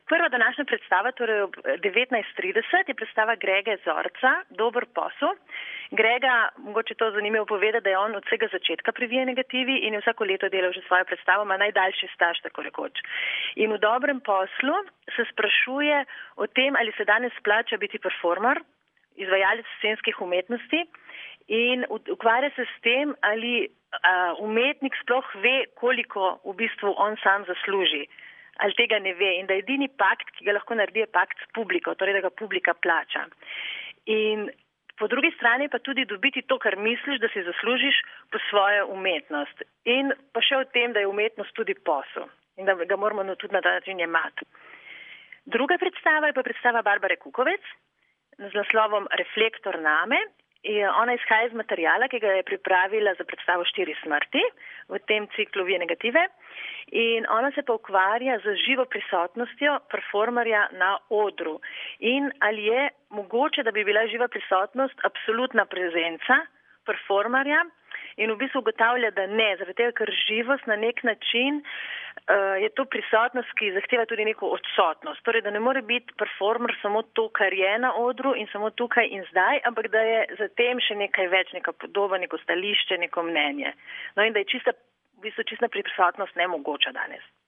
Prva današnja predstava, torej ob 19:30, je predstava Grega Zorca, Dober posel. Grega, mogoče to zanimivo povedati, da je on od vsega začetka pri VIA negativi in je vsako leto delal že svojo predstavo, ima najdaljši staž, tako rekoč. In v Dobrem poslu se sprašuje o tem, ali se danes splača biti performer, izvajalec scenskih umetnosti, in ukvarja se s tem, ali umetnik sploh ve, koliko v bistvu on sam zasluži, ali tega ne ve, in da edini pakt, ki ga lahko naredi, je pakt s publiko, torej da ga publika plača. In po drugi strani pa tudi dobiti to, kar misliš, da si zaslužiš po svojo umetnost. In pa še o tem, da je umetnost tudi posel in da ga moramo tudi na ta način jemati. Druga predstava je pa predstava Barbare Kukovec z naslovom Reflektor name. Ona izhaja iz materijala, ki ga je pripravila za predstavo 4 smrti v tem ciklu VIA negative, in ona se pa ukvarja z živo prisotnostjo performerja na odru. In ali je mogoče, da bi bila živa prisotnost absolutna prezenca performerja, in v bistvu ugotavlja, da ne, zaradi tega, ker živost na nek način je to prisotnost, ki zahteva tudi neko odsotnost. Torej, da ne more biti performer samo to, kar je na odru in samo tukaj in zdaj, ampak da je za tem še nekaj več, neka podoba, neko stališče, neko mnenje. No in da je v bistvu čista prisotnost nemogoča danes.